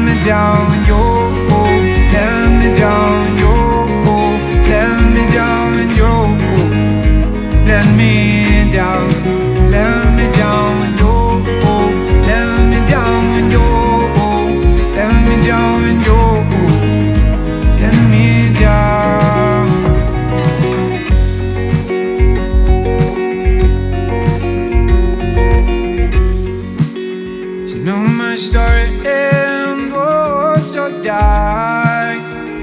me down, yo. Let me down, yo. Let me down, yo. Let me down, let me down, yo. Let me down, yo. Let me down, yo. Let me down. You know my story and was so dark.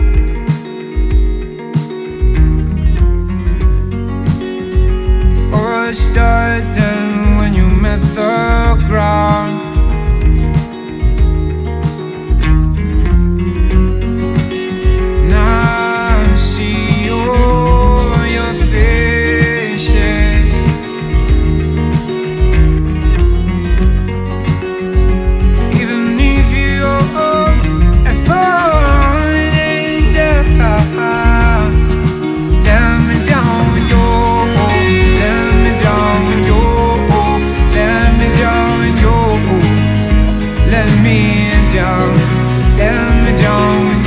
Or it started when you met the ground. Now I see all your faces. Even if you're falling down, let me down, yo. Let me down, yo. Let me down, yo. Let me down, let me down.